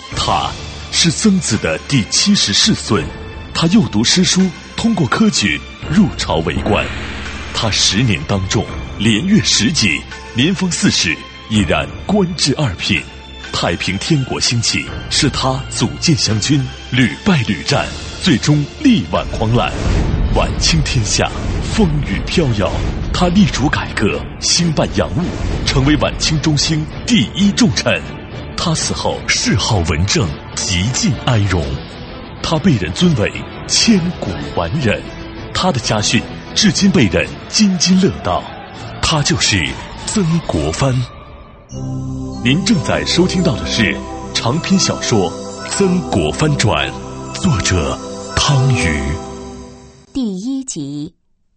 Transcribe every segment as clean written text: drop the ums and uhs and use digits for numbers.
他是曾子的第70世孙，他幼读诗书，通过科举入朝为官。他10年当中连阅10级，年封4世，依然官至2品。太平天国兴起，是他组建湘军，屡败屡战，最终力挽狂澜。晚清天下风雨飘摇，他力主改革，兴办洋务，成为晚清中兴第1重臣。他死后谥号文正，极尽哀荣。他被人尊为千古完人，他的家训至今被人津津乐道。他就是曾国藩。您正在收听到的是长篇小说《曾国藩传》，作者汤瑜。 第1集。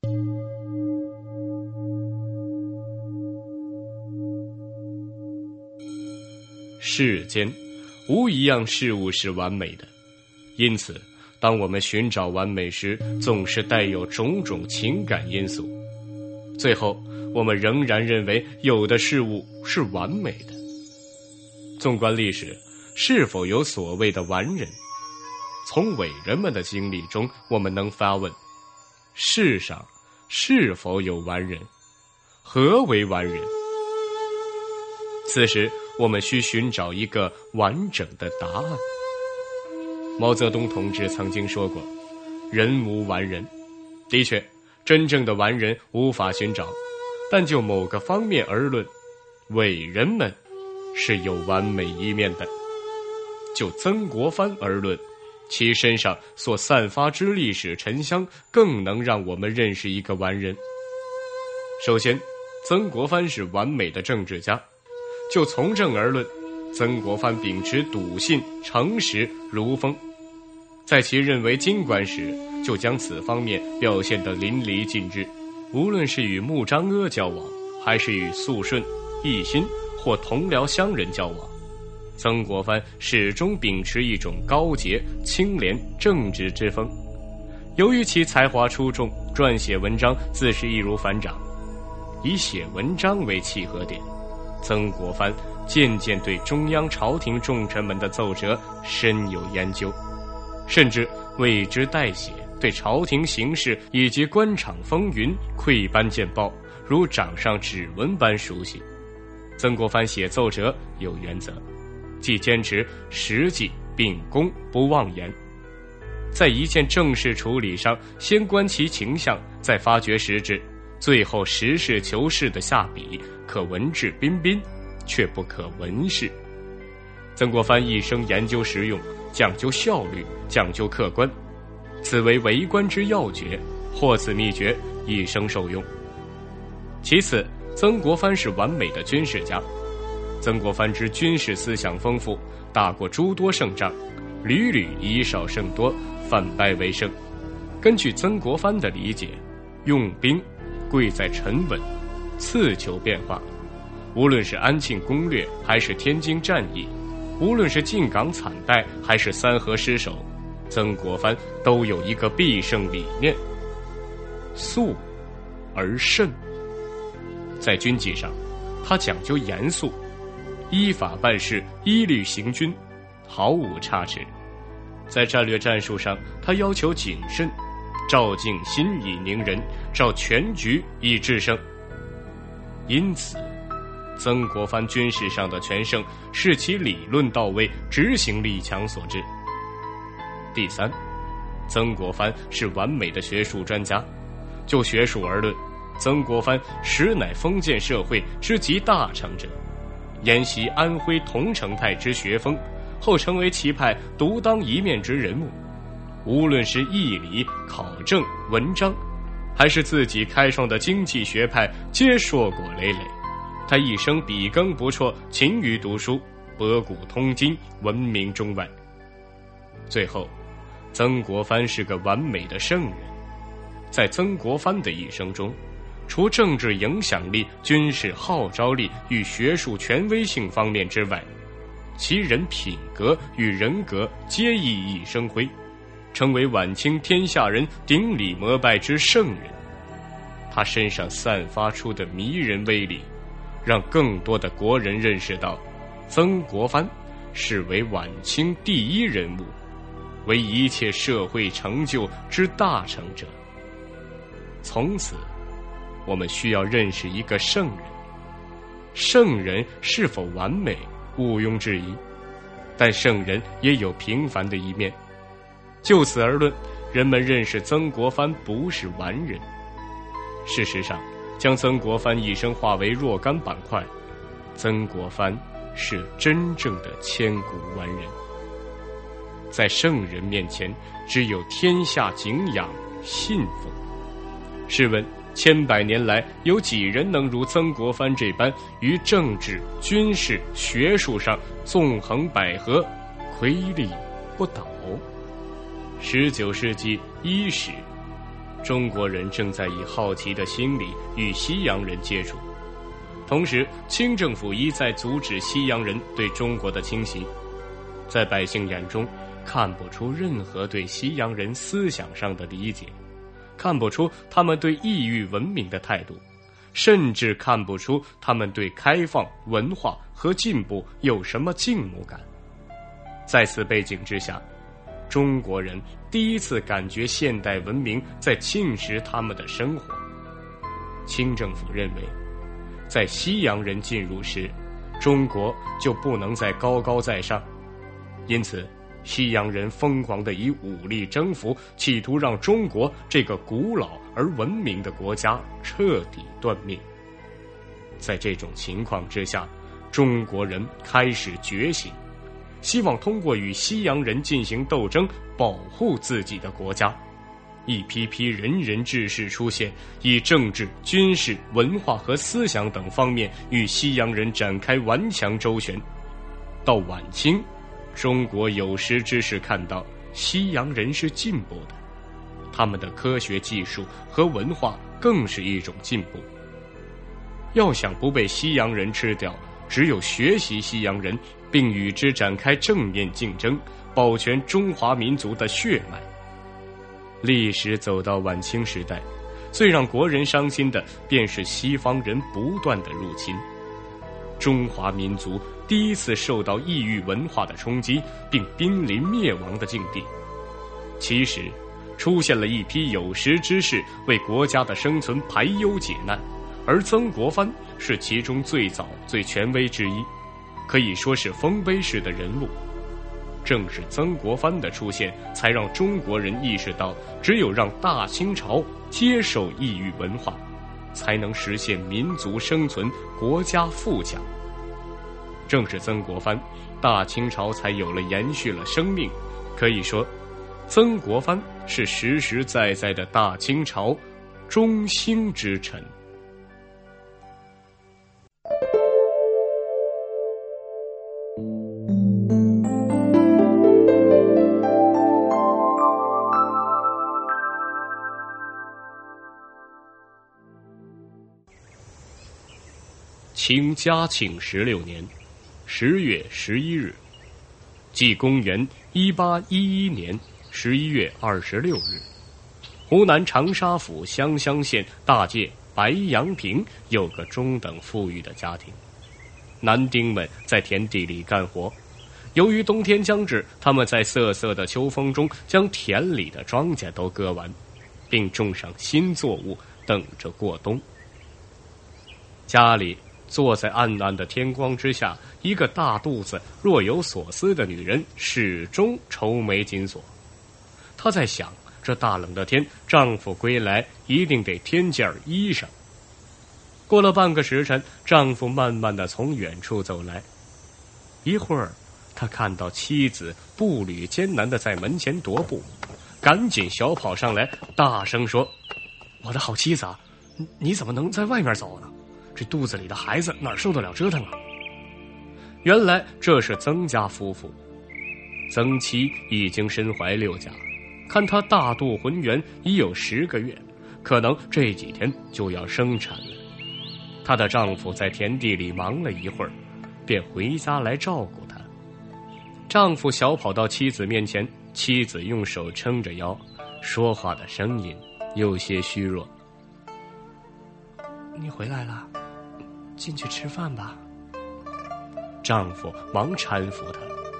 世间无一样事物是完美的，因此当我们寻找完美时，总是带有种种情感因素。最后我们仍然认为有的事物是完美的。纵观历史，是否有所谓的完人？从伟人们的经历中，我们能发问：世上是否有完人？何为完人？此时我们需寻找一个完整的答案。毛泽东同志曾经说过，人无完人。的确，真正的完人无法寻找，但就某个方面而论，伟人们是有完美一面的。就曾国藩而论，其身上所散发之历史沉香，更能让我们认识一个完人。首先，曾国藩是完美的政治家。就从政而论，曾国藩秉持笃信、诚实、儒风，在其任为京官时，就将此方面表现得淋漓尽致。无论是与穆彰阿交往，还是与肃顺、奕欣或同僚乡人交往，曾国藩始终秉持一种高洁、清廉、正直之风。由于其才华出众，撰写文章自是易如反掌。以写文章为契合点，曾国藩渐渐对中央朝廷重臣们的奏折深有研究，甚至为之代写，对朝廷形势以及官场风云窥斑见报，如掌上指纹般熟悉。曾国藩写奏折有原则，既坚持实际秉公不妄言，在一件正事处理上先观其情象，再发掘实质，最后实事求是的下笔，可文质彬彬，却不可文饰。曾国藩一生研究实用，讲究效率，讲究客观，此为为官之要诀，获此秘诀，一生受用。其次，曾国藩是完美的军事家。曾国藩之军事思想丰富，打过诸多胜仗，屡屡以少胜多，反败为胜。根据曾国藩的理解，用兵贵在沉稳，次求变化。无论是安庆攻略还是天津战役，无论是进港惨败还是三河失守，曾国藩都有一个必胜理念：肃而慎。在军纪上，他讲究严肃，依法办事，依律行军，毫无差池。在战略战术上，他要求谨慎，照镜心以宁人，照全局以制胜。因此，曾国藩军事上的全胜是其理论到位，执行力强所致。第三，曾国藩是完美的学术专家。就学术而论，曾国藩实乃封建社会之集大成者，沿袭安徽桐城派之学风，后成为其派独当一面之人物。无论是义理、考证、文章，还是自己开创的经济学派，皆硕果累累。他一生笔耕不辍，勤于读书，博古通今，闻名中外。最后，曾国藩是个完美的圣人。在曾国藩的一生中，除政治影响力、军事号召力与学术权威性方面之外，其人品格与人格皆熠熠生辉，成为晚清天下人顶礼膜拜之圣人。他身上散发出的迷人威力，让更多的国人认识到，曾国藩视为晚清第一人物，为一切社会成就之大成者。从此，我们需要认识一个圣人。圣人是否完美，毋庸置疑，但圣人也有平凡的一面。就此而论，人们认识曾国藩不是完人。事实上，将曾国藩一生化为若干板块，曾国藩是真正的千古完人。在圣人面前，只有天下敬仰信奉。试问千百年来，有几人能如曾国藩这般于政治、军事、学术上纵横捭阖，魁立不倒？19世纪伊始，中国人正在以好奇的心理与西洋人接触，同时清政府一再阻止西洋人对中国的侵袭，在百姓眼中看不出任何对西洋人思想上的理解，看不出他们对异域文明的态度，甚至看不出他们对开放、文化和进步有什么敬慕感。在此背景之下，中国人第一次感觉现代文明在侵蚀他们的生活。清政府认为，在西洋人进入时，中国就不能再高高在上，因此西洋人疯狂地以武力征服，企图让中国这个古老而文明的国家彻底断灭。在这种情况之下，中国人开始觉醒，希望通过与西洋人进行斗争，保护自己的国家。一批批仁人志士出现，以政治、军事、文化和思想等方面与西洋人展开顽强周旋。到晚清，中国有识之士看到西洋人是进步的，他们的科学技术和文化更是一种进步。要想不被西洋人吃掉，只有学习西洋人，并与之展开正面竞争，保全中华民族的血脉。历史走到晚清时代，最让国人伤心的便是西方人不断的入侵。中华民族第一次受到异域文化的冲击，并濒临灭亡的境地。其实，出现了一批有识之士为国家的生存排忧解难，而曾国藩是其中最早、最权威之一，可以说是丰碑式的人物。正是曾国藩的出现，才让中国人意识到，只有让大清朝接受异域文化，才能实现民族生存、国家富强。正是曾国藩，大清朝才有了延续了生命。可以说，曾国藩是实实在在的大清朝中兴之臣。清嘉庆16年10月11日，即公元1811年11月26日，湖南长沙府湘乡县大界白杨坪有个中等富裕的家庭。男丁们在田地里干活，由于冬天将至，他们在瑟瑟的秋风中将田里的庄稼都割完，并种上新作物，等着过冬。家里坐在暗暗的天光之下，一个大肚子若有所思的女人始终愁眉紧锁。她在想，这大冷的天，丈夫归来一定得添件衣裳。过了半个时辰，丈夫慢慢地从远处走来，一会儿他看到妻子步履艰难地在门前踱步，赶紧小跑上来，大声说：“我的好妻子啊，你怎么能在外面走呢？这肚子里的孩子哪受得了折腾啊？”原来这是曾家夫妇，曾妻已经身怀6甲，看她大肚浑圆，已有10个月，可能这几天就要生产了。她的丈夫在田地里忙了一会儿，便回家来照顾她。丈夫小跑到妻子面前，妻子用手撑着腰，说话的声音有些虚弱：“你回来了，进去吃饭吧。”丈夫忙搀扶她：“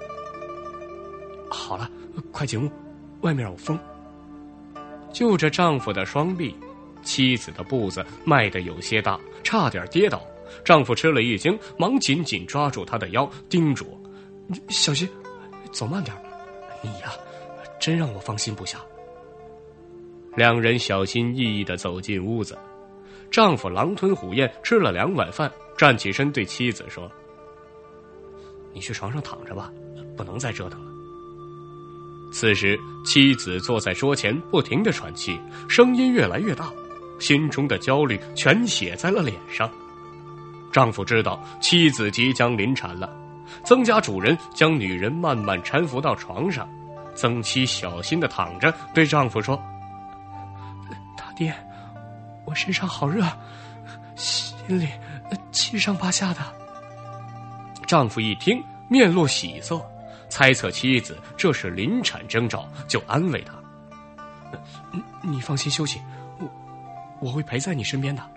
好了，快进屋，外面有风。就着丈夫的双臂，妻子的步子迈得有些大，差点跌倒。丈夫吃了一惊，忙紧紧抓住她的腰，叮嘱：“小心，走慢点。你呀，真让我放心不下。”两人小心翼翼地走进屋子，丈夫狼吞虎咽吃了2碗饭，站起身对妻子说：“你去床上躺着吧，不能再折腾了。”此时妻子坐在桌前不停地喘气，声音越来越大，心中的焦虑全写在了脸上。丈夫知道妻子即将临产了，曾家主人将女人慢慢搀扶到床上，曾妻小心地躺着，对丈夫说：“大爹，我身上好热，心里七上八下的。”丈夫一听，面露喜色，猜测妻子这是临产征兆，就安慰她：“你放心休息，我会陪在你身边的。”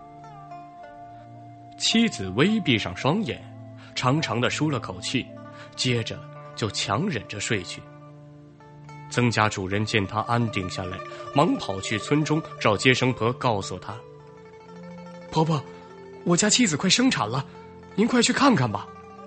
妻子微闭上双眼，长长的舒了口气，接着就强忍着睡去。曾家主人见她安定下来，忙跑去村中找接生婆，告诉她：“婆婆，我家妻子快生产了，您快去看看吧。”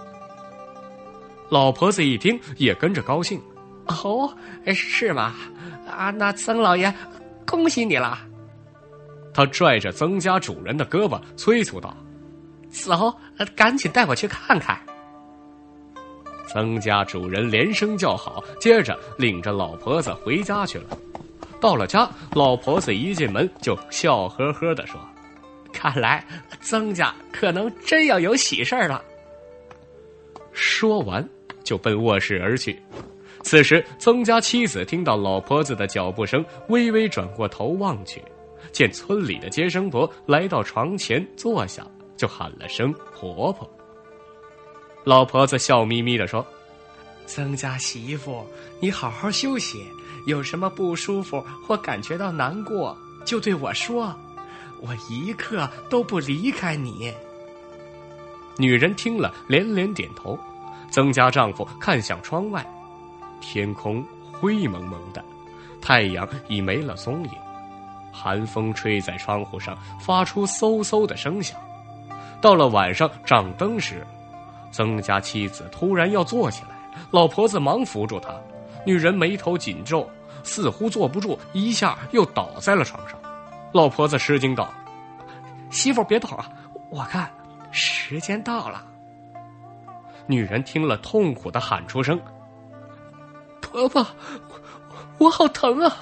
老婆子一听也跟着高兴：“ 哦，是吗？啊，那曾老爷，恭喜你了。” 她拽着曾家主人的胳膊催促道：“ 走，赶紧带我去看看。” 曾家主人连声叫好，接着领着老婆子回家去了。到了家，老婆子一进门就笑呵呵地说：“ 看来曾家可能真要有喜事了。” 说完就奔卧室而去。此时曾家妻子听到老婆子的脚步声，微微转过头望去，见村里的接生婆来到床前坐下，就喊了声婆婆。老婆子笑眯眯地说：“ 曾家媳妇，你好好休息，有什么不舒服或感觉到难过，就对我说，我一刻都不离开你。” 女人听了连连点头。曾家丈夫看向窗外，天空灰蒙蒙的，太阳已没了踪影，寒风吹在窗户上，发出嗖嗖的声响。到了晚上掌灯时，曾家妻子突然要坐起来，老婆子忙扶住她。女人眉头紧皱，似乎坐不住，一下又倒在了床上。老婆子吃惊道：“ 媳妇别动啊，我看时间到了。” 女人听了痛苦地喊出声：“ 婆婆，我好疼啊！”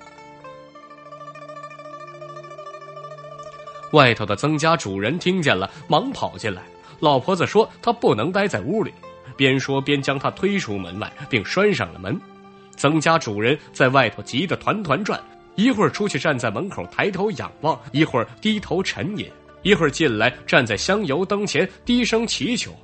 外头的曾家主人听见了，忙跑进来。老婆子说她不能待在屋里，边说边将她推出门外，并拴上了门。曾家主人在外头急得团团转，一会儿出去站在门口抬头仰望，一会儿低头沉吟，一会儿进来站在香油灯前低声祈求：“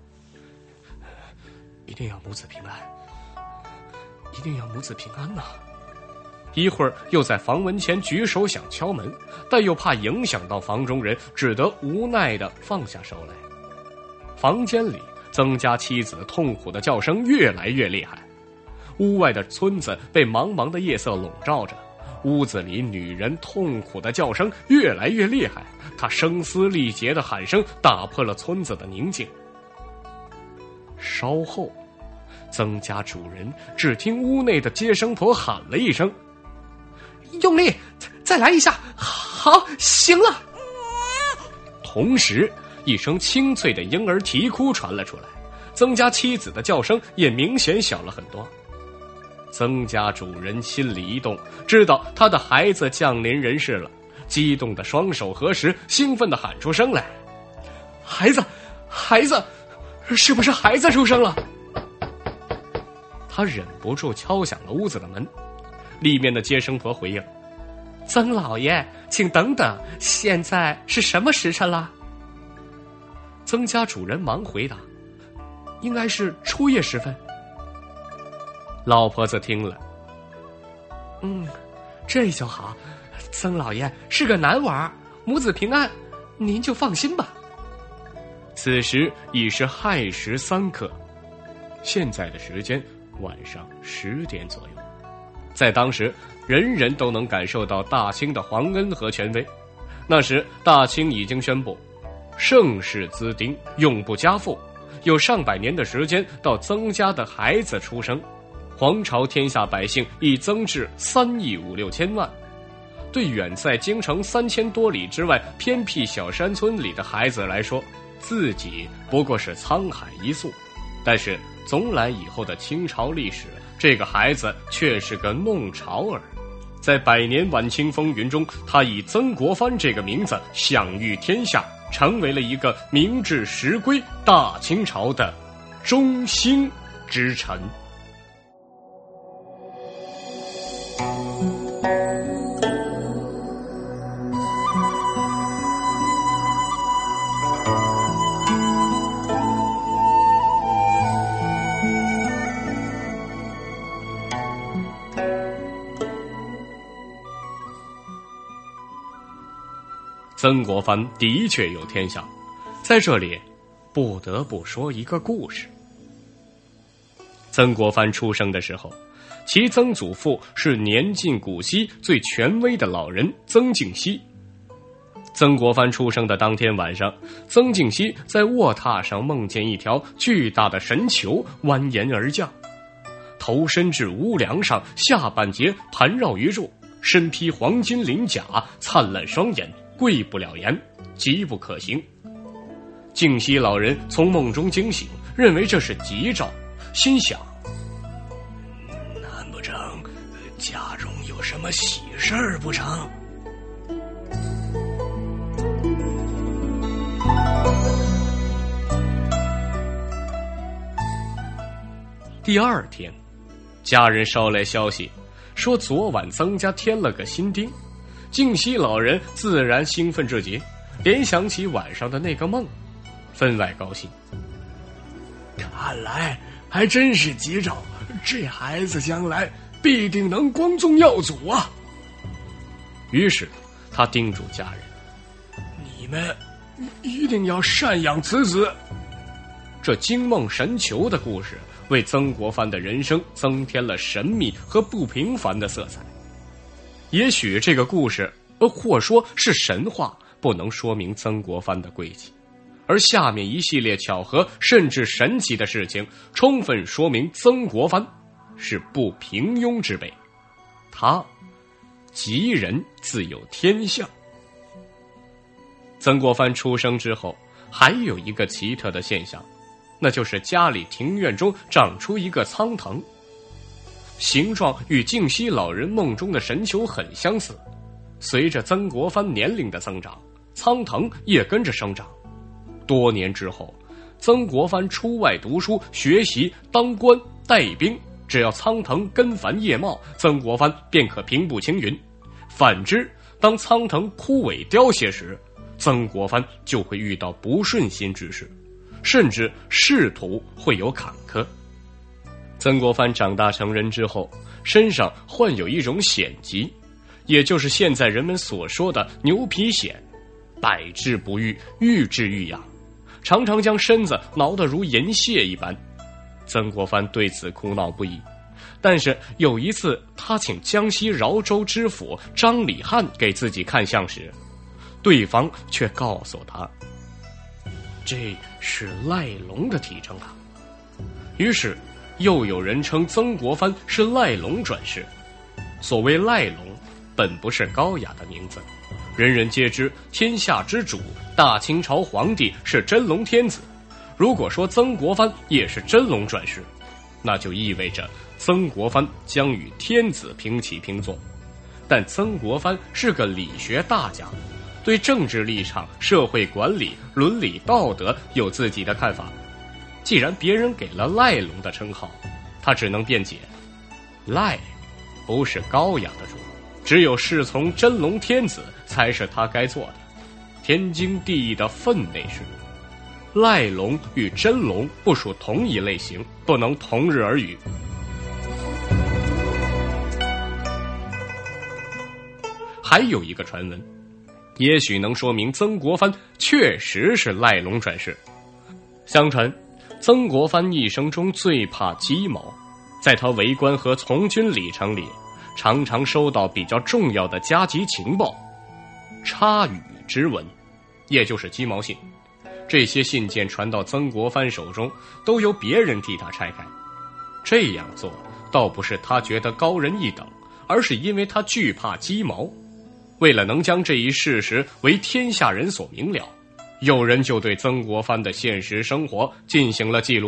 一定要母子平安，一定要母子平安呐！”一会儿又在房门前举手想敲门，但又怕影响到房中人，只得无奈地放下手来。房间里，曾家妻子痛苦的叫声越来越厉害。屋外的村子被茫茫的夜色笼罩着，屋子里女人痛苦的叫声越来越厉害，她声嘶力竭的喊声打破了村子的宁静。稍后，曾家主人只听屋内的接生婆喊了一声：“ 用力，再来一下，好，行了。” 同时，一声清脆的婴儿啼哭传了出来，曾家妻子的叫声也明显小了很多。曾家主人心里一动，知道他的孩子降临人世了，激动的双手合十，兴奋地喊出声来：“孩子，孩子，是不是孩子出生了？”他忍不住敲响了屋子的门，里面的接生婆回应：“ 曾老爷，请等等，现在是什么时辰了？” 曾家主人忙回答：“应该是初夜时分。”老婆子听了：“ 这就好，曾老爷是个男娃，母子平安，您就放心吧。” 此时已是亥时3刻，现在的时间晚上10点左右。在当时，人人都能感受到大清的皇恩和权威。那时大清已经宣布盛世滋丁，永不加赋，有上百年的时间到曾家的孩子出生，皇朝天下百姓已增至3亿5、6千万。对远在京城3000多里之外偏僻小山村里的孩子来说，自己不过是沧海一粟，但是从来以后的清朝历史，这个孩子却是个弄潮儿。在百年晚清风云中，他以曾国藩这个名字享誉天下，成为了一个明治时归大清朝的中兴之臣。曾国藩的确有天下，在这里不得不说一个故事。曾国藩出生的时候，其曾祖父是年近古稀最权威的老人曾敬熙。曾国藩出生的当天晚上，曾敬熙在卧榻上梦见一条巨大的神球蜿蜒而降，头伸至屋梁上，下半截盘绕于柱，身披黄金鳞甲，灿烂双眼，贵不了言，急不可行。敬熙老人从梦中惊醒，认为这是吉兆，心想：难不成家中有什么喜事儿不成？第二天，家人捎来消息，说昨晚曾家添了个新丁。敬熙老人自然兴奋至极，联想起晚上的那个梦，分外高兴。看来还真是吉兆，这孩子将来必定能光宗耀祖啊！于是他叮嘱家人：你们一定要赡养此子。这惊梦神球的故事为曾国藩的人生增添了神秘和不平凡的色彩。也许这个故事，或说是神话，不能说明曾国藩的贵气，而下面一系列巧合甚至神奇的事情，充分说明曾国藩是不平庸之辈。他吉人自有天相。曾国藩出生之后，还有一个奇特的现象，那就是家里庭院中长出一个苍藤，形状与敬熙老人梦中的神球很相似。随着曾国藩年龄的增长，苍藤也跟着生长。多年之后，曾国藩出外读书学习当官带兵，只要苍藤根繁叶茂，曾国藩便可平步青云。反之，当苍藤枯萎凋谢时，曾国藩就会遇到不顺心之事，甚至仕途会有坎坷。曾国藩长大成人之后，身上患有一种癣疾，也就是现在人们所说的牛皮癣，百治不愈，愈治愈痒，常常将身子挠得如银屑一般。曾国藩对此苦恼不已，但是有一次他请江西饶州知府张礼汉给自己看相时，对方却告诉他，这是赖龙的体征啊。于是又有人称曾国藩是赖龙转世。所谓赖龙，本不是高雅的名字，人人皆知天下之主大清朝皇帝是真龙天子。如果说曾国藩也是真龙转世，那就意味着曾国藩将与天子平起平坐。但曾国藩是个理学大家，对政治立场、社会管理、伦理道德有自己的看法。既然别人给了赖龙的称号，他只能辩解，赖不是高雅的主，只有侍从真龙天子才是他该做的。天经地义的分内事，赖龙与真龙不属同一类型，不能同日而语。还有一个传闻，也许能说明曾国藩确实是赖龙转世。相传曾国藩一生中最怕鸡毛， 在他为官和从军里程里，常常收到比较重要的加急情报，插羽之文，也就是鸡毛信。这些信件传到曾国藩手中，都由别人替他拆开。这样做倒不是他觉得高人一等，而是因为他惧怕鸡毛。为了能将这一事实为天下人所明了，有人就对曾国藩的现实生活进行了记录。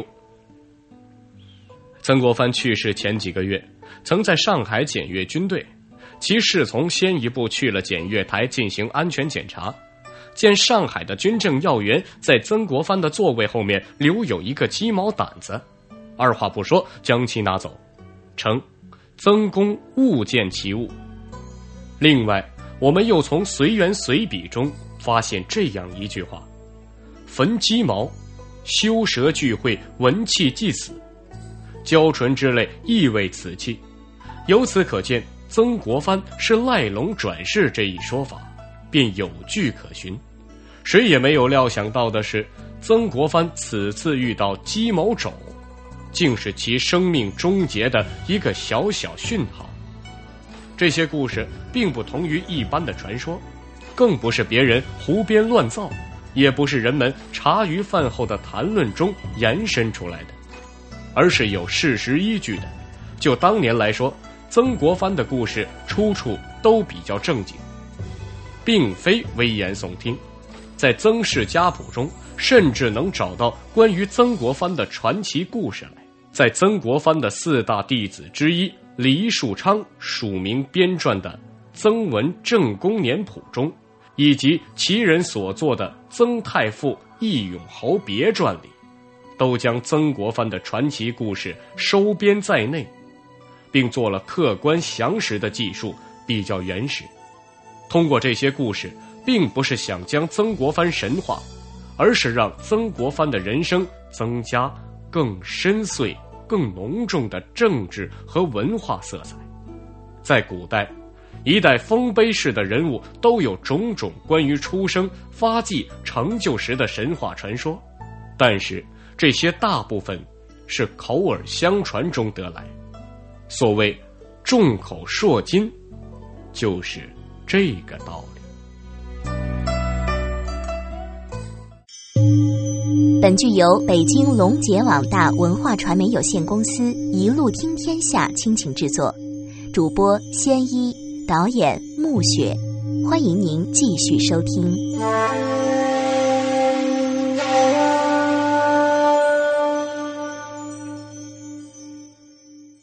曾国藩去世前几个月，曾在上海检阅军队，其侍从先一步去了检阅台进行安全检查，见上海的军政要员在曾国藩的座位后面留有一个鸡毛掸子，二话不说将其拿走，称曾公误见其物。另外，我们又从随园随笔中发现这样一句话：焚鸡毛，修舌聚会，文气祭死，娇纯之类亦为此气。由此可见，曾国藩是赖龙转世这一说法便有据可循。谁也没有料想到的是，曾国藩此次遇到鸡毛肘，竟是其生命终结的一个小小讯号。这些故事并不同于一般的传说，更不是别人胡编乱造，也不是人们茶余饭后的谈论中延伸出来的，而是有事实依据的。就当年来说，曾国藩的故事出处都比较正经，并非危言耸听。在曾氏家谱中甚至能找到关于曾国藩的传奇故事来。在曾国藩的4大弟子之一黎树昌署名编撰的《曾文正公年谱》中，以及其人所作的《曾太傅义勇侯别传》里，都将曾国藩的传奇故事收编在内，并做了客观详实的记述，比较原始。通过这些故事，并不是想将曾国藩神化，而是让曾国藩的人生增加更深邃、更浓重的政治和文化色彩。在古代，一代丰碑式的人物都有种种关于出生、发迹、成就时的神话传说，但是这些大部分是口耳相传中得来。所谓众口铄金，就是这个道理。 本剧由北京龙杰网大文化传媒有限公司一路听天下倾情制作，主播仙一，导演暮雪。欢迎您继续收听。